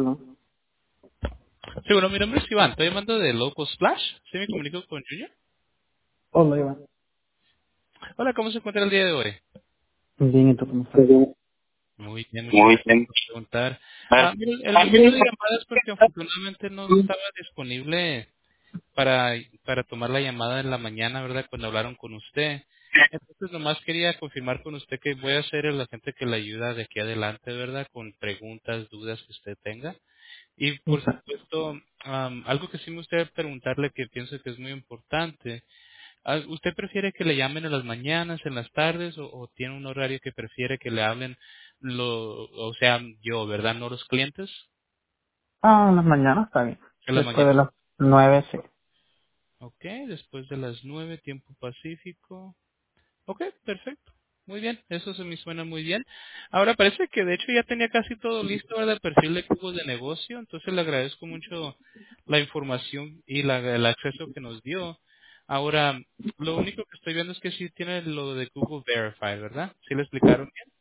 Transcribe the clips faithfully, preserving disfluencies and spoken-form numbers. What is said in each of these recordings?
No. Sí, bueno, mi nombre es Iván, estoy llamando de Local Splash. ¿Sí me comunico con Junior? Hola, Iván. Hola, ¿cómo se encuentra el día de hoy? Bien, ¿y tú cómo estás? Muy bien, muchas Muy gracias bien. por preguntar. Ah, Ah, mire, el motivo de también. llamada es porque afortunadamente no estaba disponible para, para tomar la llamada en la mañana, ¿verdad? Cuando hablaron con usted. Entonces, nomás quería confirmar con usted que voy a ser el agente que le ayuda de aquí adelante, ¿verdad? Con preguntas, dudas que usted tenga. Y, por Ok. supuesto, am, algo que sí me gustaría preguntarle que pienso que es muy importante. Ah, ¿Usted prefiere que le llamen en las mañanas, en las tardes, o, o tiene un horario que prefiere que le hablen, lo, o sea, yo, ¿verdad? No los clientes, Ah, en las mañanas está bien. en la Después mañana. de las nueve, sí. Ok, después de las nueve, tiempo pacífico. Ok, perfecto. Muy bien, eso se me suena muy bien. Ahora parece que de hecho ya tenía casi todo listo, ¿verdad? El perfil de cubos de negocio, entonces le agradezco mucho la información y la, el acceso que nos dio. Ahora, lo único que estoy viendo es que sí tiene lo de Google Verify, ¿verdad? ¿Sí le explicaron bien?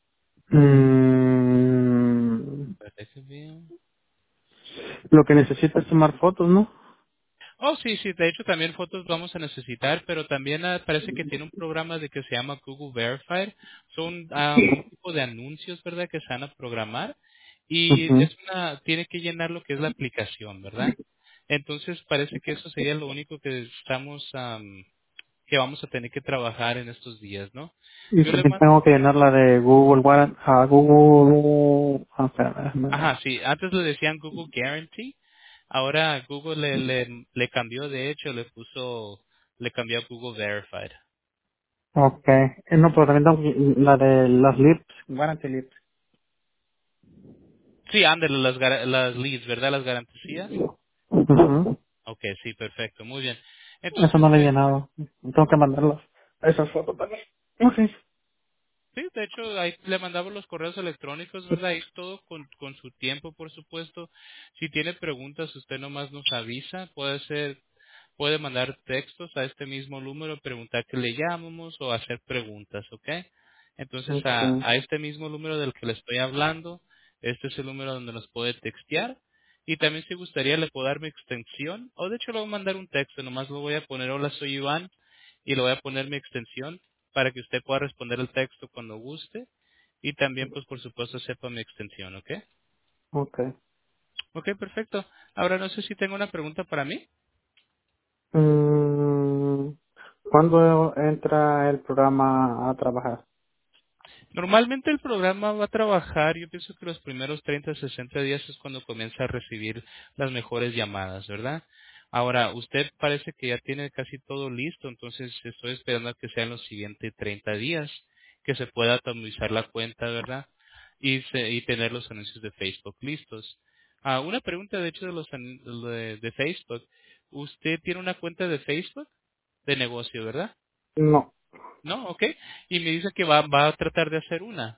Mm, Parece bien. lo que necesito es tomar fotos, ¿no? Oh, sí, sí, de hecho también fotos vamos a necesitar, pero también ah, parece que tiene un programa de que se llama Google Verified. Son ah, un tipo de anuncios, ¿verdad?, que se van a programar y Ujú. es una, tiene que llenar lo que es la aplicación, ¿verdad? Entonces parece que eso sería lo único que estamos, am, que vamos a tener que trabajar en estos días, ¿no? Y Yo le también mando, tengo que llenar la de Google, Warrant- a Google, ah, espérame, déjame ver. ajá, sí, antes le decían Google Guarantee, ahora Google le, le, le cambió, de hecho, le puso, le cambió a Google Verified. Ok. Eh, no, pero también tengo que- la de las lips, Warranty lips. Sí, ándale, las, gar- las leads, ¿verdad? Las garantías. Ujú. Ok, sí, perfecto, muy bien. Eso Entonces, no lo he de, llenado. Tengo que mandarlas. Esas fotos también. Ok. sí, de hecho, ahí le mandamos los correos electrónicos, ¿verdad? Y todo con, con su tiempo, por supuesto. Si tiene preguntas, usted nomás nos avisa. Puede ser, puede mandar textos a este mismo número, preguntar que le llamamos o hacer preguntas, ¿ok? Entonces, a, Ok. a este mismo número del que le estoy hablando, este es el número donde nos puede textear. Y también si gustaría le puedo dar mi extensión, o de hecho le voy a mandar un texto, nomás lo voy a poner, hola soy Iván, y le voy a poner mi extensión para que usted pueda responder el texto cuando guste y también pues por supuesto sepa mi extensión, ¿ok? Ok. Ok, perfecto. Ahora no sé si tengo una pregunta para mí. Mm, ¿cuándo entra el programa a trabajar? Normalmente el programa va a trabajar, yo pienso que los primeros treinta, sesenta días es cuando comienza a recibir las mejores llamadas, ¿verdad? Ahora, usted parece que ya tiene casi todo listo, entonces estoy esperando a que sean los siguientes treinta días, que se pueda atomizar la cuenta, ¿verdad? Y, se- y tener los anuncios de Facebook listos. Ah, una pregunta, de hecho, de los anu- de, de Facebook. ¿Usted tiene una cuenta de Facebook de negocio, verdad? No. ¿No? Ok. Y me dice que va, va a tratar de hacer una.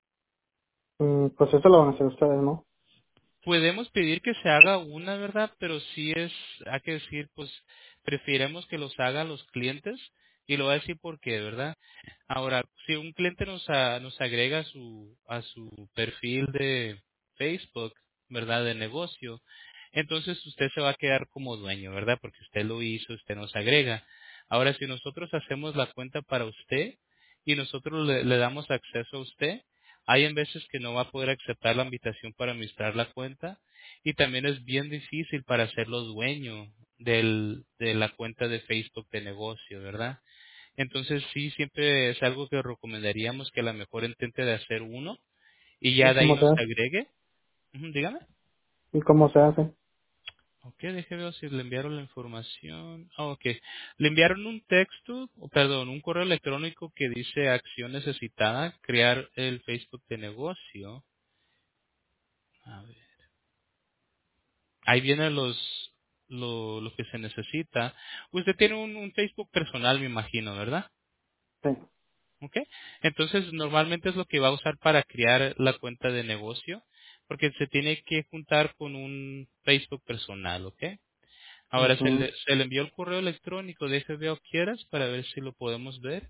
Mm, pues eso lo van a hacer ustedes, ¿no? Podemos pedir que se haga una, ¿verdad? Pero sí es, hay que decir, pues, preferemos que los hagan los clientes y lo voy a decir por qué, ¿verdad? Ahora, si un cliente nos, a- nos agrega a su, a su perfil de Facebook, ¿verdad? De negocio, entonces usted se va a quedar como dueño, ¿verdad? Porque usted lo hizo, usted nos agrega. Ahora, si nosotros hacemos la cuenta para usted y nosotros le, le damos acceso a usted, hay en veces que no va a poder aceptar la invitación para administrar la cuenta y también es bien difícil para hacerlo dueño del, de la cuenta de Facebook de negocio, ¿verdad? Entonces sí, siempre es algo que recomendaríamos que a lo mejor intente de hacer uno y ¿Y ya de ahí cómo se nos hace? agregue. Ujú, dígame. ¿Y cómo se hace? Ok, déjeme ver si le enviaron la información. Ah, ok. Le enviaron un texto, o perdón, un correo electrónico que dice acción necesitada, crear el Facebook de negocio. A ver. Ahí vienen los lo, lo que se necesita. Usted tiene un, un Facebook personal, me imagino, ¿verdad? Sí. ¿Ok? Entonces, normalmente es lo que va a usar para crear la cuenta de negocio, porque se tiene que juntar con un Facebook personal, ¿ok? Ahora se Ujú. le, se le envió el correo electrónico, deje veo quieras para ver si lo podemos ver.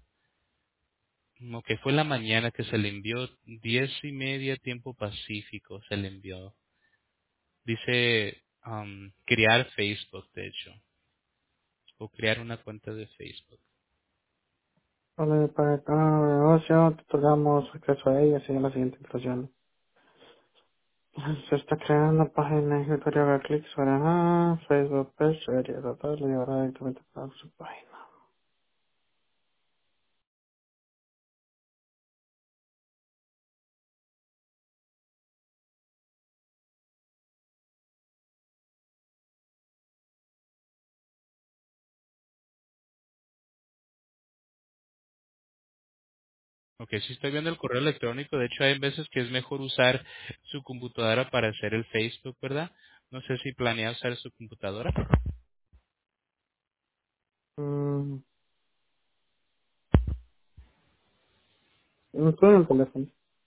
Ok, fue en la mañana que se le envió, diez y media tiempo pacífico se le envió. Dice um, crear Facebook, de hecho, o crear una cuenta de Facebook. Vale, para cada negocio, te otorgamos acceso a ella, sigue la siguiente instrucción. Se está creando una página de escritorio, haga clic sobre ah, Facebook Page, debería tratar, le llevará directamente a su página. Ok, si estoy viendo el correo electrónico, de hecho hay veces que es mejor usar su computadora para hacer el Facebook, ¿verdad? No sé si planea usar su computadora. Mm, no estoy en el teléfono,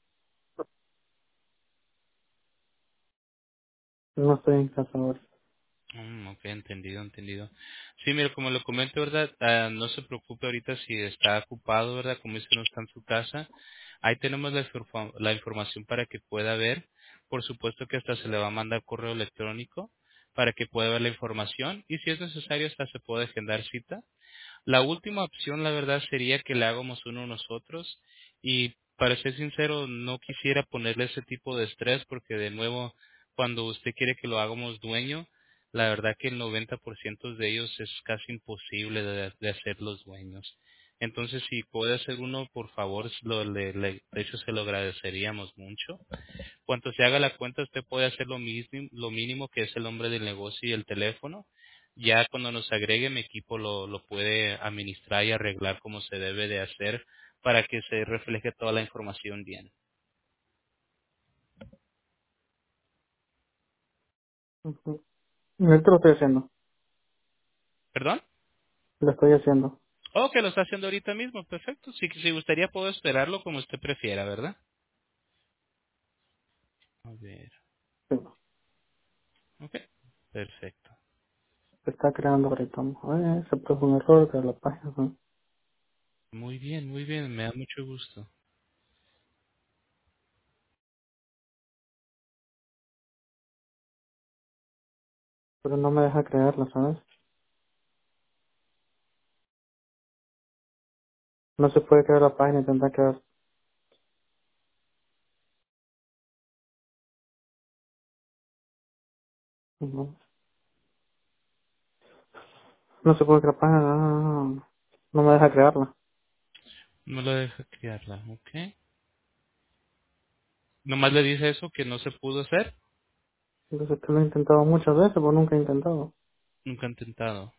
no estoy en casa ahora. Mm, ok, entendido, entendido. Sí, mira, como lo comento, ¿verdad? Ah, no se preocupe ahorita si está ocupado, ¿verdad? Como dice, no está en su casa. Ahí tenemos la, informa- la información para que pueda ver. Por supuesto que hasta se le va a mandar correo electrónico para que pueda ver la información y si es necesario hasta se puede agendar cita. La última opción, la verdad, sería que le hagamos uno nosotros y para ser sincero, no quisiera ponerle ese tipo de estrés porque de nuevo, cuando usted quiere que lo hagamos dueño, la verdad que el noventa por ciento de ellos es casi imposible de, de hacerlos dueños. Entonces, si puede hacer uno, por favor, lo, le, le- de hecho se lo agradeceríamos mucho. Cuando se haga la cuenta, usted puede hacer lo mismo, lo mínimo que es el nombre del negocio y el teléfono. Ya cuando nos agregue, mi equipo lo, lo puede administrar y arreglar como se debe de hacer para que se refleje toda la información bien. Ujú. Ahorita lo estoy haciendo, ¿Perdón? lo estoy haciendo. Oh, que lo está haciendo ahorita mismo. Perfecto. Si, si gustaría, puedo esperarlo como usted prefiera, ¿verdad? A ver. Sí, Ok. Perfecto. se está creando ahorita. Eh, se produjo un error de la página, ¿no? Muy bien, muy bien. Me da mucho gusto. Pero no me deja crearla, ¿sabes? No se puede crear la página, tendrá que dar. No, no se puede crear página, no, no, no, no me deja crearla. No lo deja crearla, ¿ok? Nomás le dice eso que no se pudo hacer. Entonces que lo he intentado muchas veces, pero nunca he intentado. Nunca ha intentado.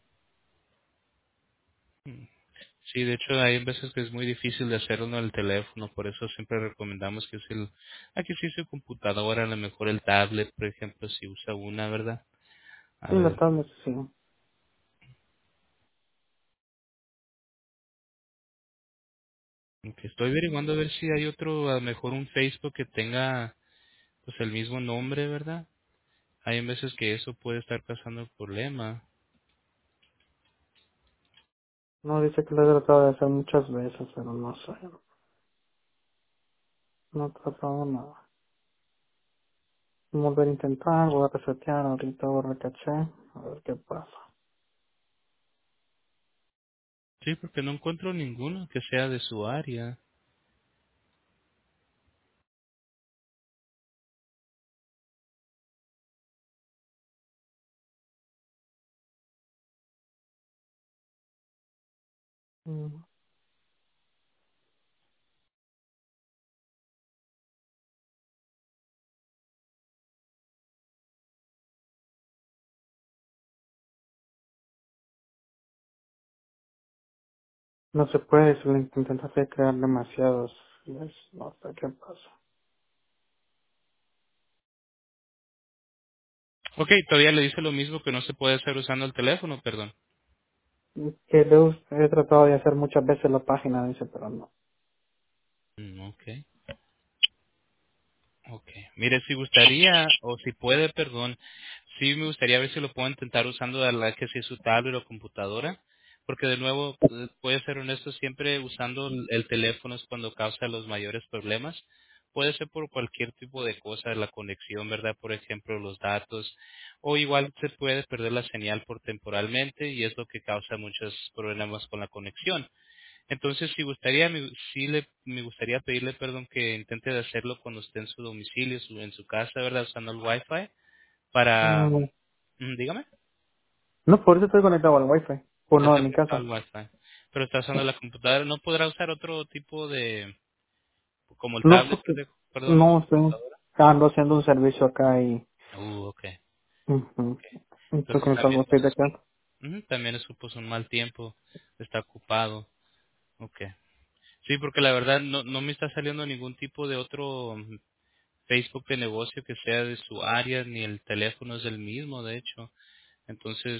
Hmm. Sí, de hecho hay veces que es muy difícil de hacerlo en el teléfono, por eso siempre recomendamos que es el, aquí sí su computadora, a lo mejor el tablet, por ejemplo, si usa una, ¿verdad? A Sí, la ver, tablet sí. aunque estoy averiguando a ver si hay otro, a lo mejor un Facebook que tenga pues el mismo nombre, ¿verdad? Hay veces que eso puede estar causando el problema. No, dice que lo he tratado de hacer muchas veces, pero no sé. No he tratado nada. Volver a intentar, voy a resetear, ahorita voy a recaché, a ver qué pasa. Sí, porque no encuentro ninguno que sea de su área. Mm, No se puede, si lo intentas hacer crear demasiados. Yes, no sé qué pasa. Ok, todavía le dice lo mismo que no se puede hacer usando el teléfono, perdón. Que le us- he tratado de hacer muchas veces la página, dice, pero no. Mm, ok. Ok. Mire, si gustaría, o si puede, perdón, sí me gustaría ver si lo puedo intentar usando a la que si su tablet o computadora, porque de nuevo, eh, voy a ser honesto, siempre usando el el teléfono es cuando causa los mayores problemas, puede ser por cualquier tipo de cosa, la conexión, ¿verdad? Por ejemplo, los datos, o igual se puede perder la señal por temporalmente y es lo que causa muchos problemas con la conexión. Entonces, si gustaría, me, sí le, me gustaría pedirle, perdón, que intente de hacerlo cuando esté en su domicilio, su- en su casa, ¿verdad? Usando el Wi-Fi para, Mm, mm, dígame, No, por eso estoy conectado al wifi. Pues no está en mi conectado casa. al Wi-Fi, pero está usando la computadora, ¿no podrá usar otro tipo de, como el No, tablet, porque de- perdón, o no estoy computadora? ando haciendo un servicio acá y Uh, ok, ujú, ok. estoy Entonces conectado al también, wifi de acá. ujú, también es pues, un mal tiempo, está ocupado, ok. Sí, porque la verdad no, no me está saliendo ningún tipo de otro mm, Facebook de negocio que sea de su área, ni el teléfono es el mismo, de hecho. Entonces,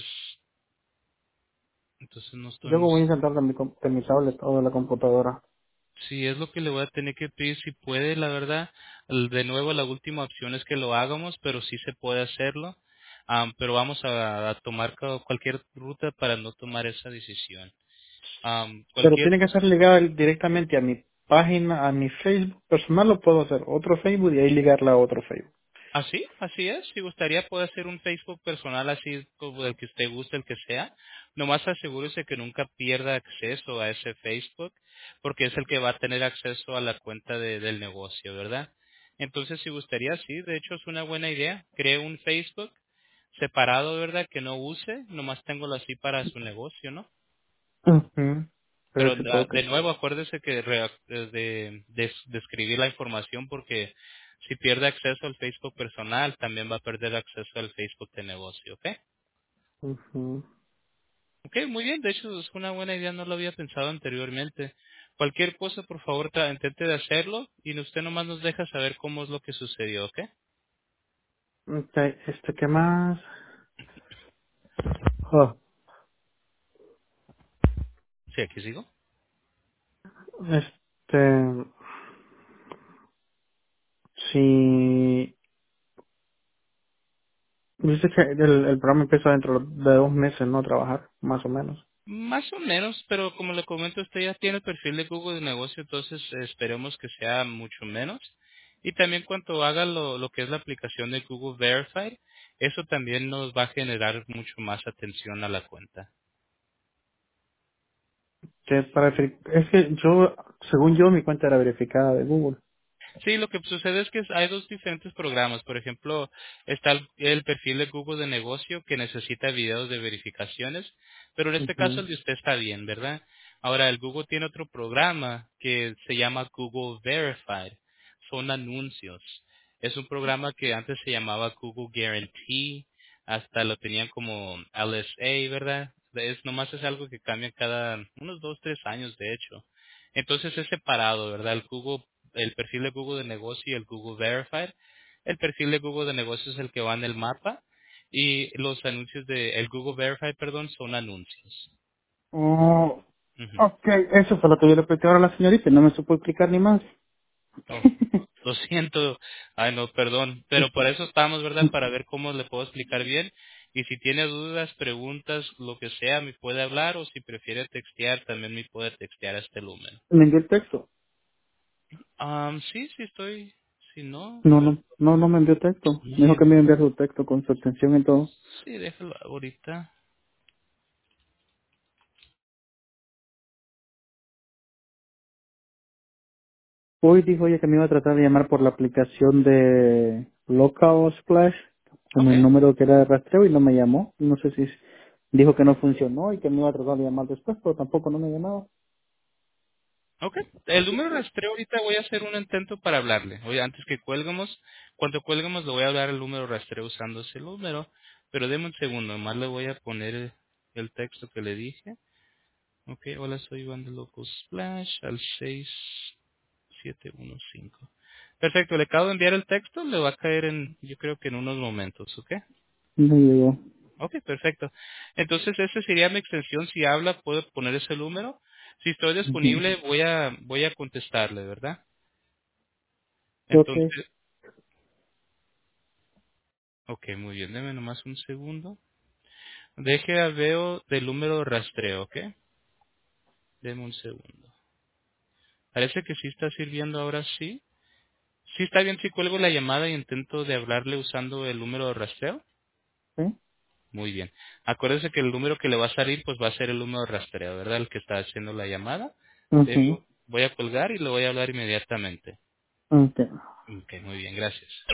entonces no estoy Luego muy... voy a intentar de mi, com- de mi tablet o de la computadora. Sí, es lo que le voy a tener que pedir si puede, la verdad. El- De nuevo, la última opción es que lo hagamos, pero sí se puede hacerlo. Am, pero vamos a, a tomar ca- cualquier ruta para no tomar esa decisión. Am, Pero cualquier tiene que cosa. estar ligado directamente a mi página, a mi Facebook personal, lo puedo hacer. Otro Facebook y ahí ligarla a otro Facebook. Así, así es. Si gustaría puede hacer un Facebook personal así como el que usted guste, el que sea. Nomás asegúrese que nunca pierda acceso a ese Facebook, porque es el que va a tener acceso a la cuenta de- del negocio, ¿verdad? Entonces, si gustaría, sí, de hecho es una buena idea. Cree un Facebook separado, ¿verdad? Que no use, nomás tengo así para su negocio, ¿no? Ujú. Pero Pero eso ah, tengo que de hacer. nuevo, acuérdese que rea- de, de, de- de escribir la información porque si pierde acceso al Facebook personal, también va a perder acceso al Facebook de negocio, ¿ok? Ujú. Ok, muy bien. De hecho, es una buena idea, no lo había pensado anteriormente. Cualquier cosa, por favor, tra- intente de hacerlo y usted nomás nos deja saber cómo es lo que sucedió, ¿ok? Ok, este, ¿qué más? Ah, Sí, aquí sigo. este, si dice que el, el programa empieza dentro de dos meses, ¿no? Trabajar, más o menos. Más o menos, pero como le comento, usted ya tiene el perfil de Google de negocio, entonces eh, esperemos que sea mucho menos. Y también cuando haga lo, lo que es la aplicación de Google Verified, eso también nos va a generar mucho más atención a la cuenta. Que para veri- es que yo, según yo, mi cuenta era verificada de Google. Sí, lo que sucede es que hay dos diferentes programas. Por ejemplo, está el, el perfil de Google de negocio que necesita videos de verificaciones, pero en este caso Ujú. el de usted está bien, ¿verdad? Ahora, el Google tiene otro programa que se llama Google Verified. Son anuncios. Es un programa que antes se llamaba Google Guarantee, hasta lo tenían como L S A, ¿verdad? Es nomás es algo que cambia cada unos dos, tres años, de hecho. Entonces es separado, ¿verdad? El Google, el perfil de Google de negocio y el Google Verified. El perfil de Google de negocio es el que va en el mapa y los anuncios de el Google Verified, perdón, son anuncios. Oh, Ujú. ok, eso fue lo que yo le expliqué ahora a la señorita, y no me supo explicar ni más. Oh, lo siento, ay no, perdón, pero por eso estamos, ¿verdad? Para ver cómo le puedo explicar bien. Y si tiene dudas, preguntas, lo que sea, me puede hablar o si prefiere textear, también me puede textear a este número. Me envió el texto. Um, sí, sí estoy, si no, No, no, no, no me envió texto. Me dijo muy que me iba a enviar su texto con su extensión y todo. sí, déjalo ahorita. Hoy dijo ella que me iba a tratar de llamar por la aplicación de Local Splash, con el Okay, número que era de rastreo y no me llamó. No sé si dijo que no funcionó y que me iba a tratar de llamar después, pero tampoco no me llamaba. okay. El número rastreo ahorita voy a hacer un intento para hablarle. Oye, antes que cuelguemos, cuando cuelguemos le voy a hablar el número rastreo usando ese número, pero deme un segundo, nomás le voy a poner el, el texto que le dije. Okay, hola, soy Iván de Local Splash al seis siete uno cinco. Perfecto, le acabo de enviar el texto, le va a caer en, yo creo que en unos momentos, ¿ok? No llegó. Ok, perfecto. Entonces, esa sería mi extensión. Si habla, puedo poner ese número. Si estoy Ujú. disponible, voy a voy a contestarle, ¿verdad? Ok. Entonces, ok, muy bien. Deme nomás un segundo. Deje a veo del número de rastreo, ¿ok? Deme un segundo. Parece que sí está sirviendo ahora sí. Sí, está bien si cuelgo la llamada y intento de hablarle usando el número de rastreo. ¿Sí? Muy bien. Acuérdese que el número que le va a salir, pues va a ser el número de rastreo, ¿verdad? El que está haciendo la llamada. Mhm. Eh, voy a colgar y le voy a hablar inmediatamente. Ok. Ok, muy bien, gracias.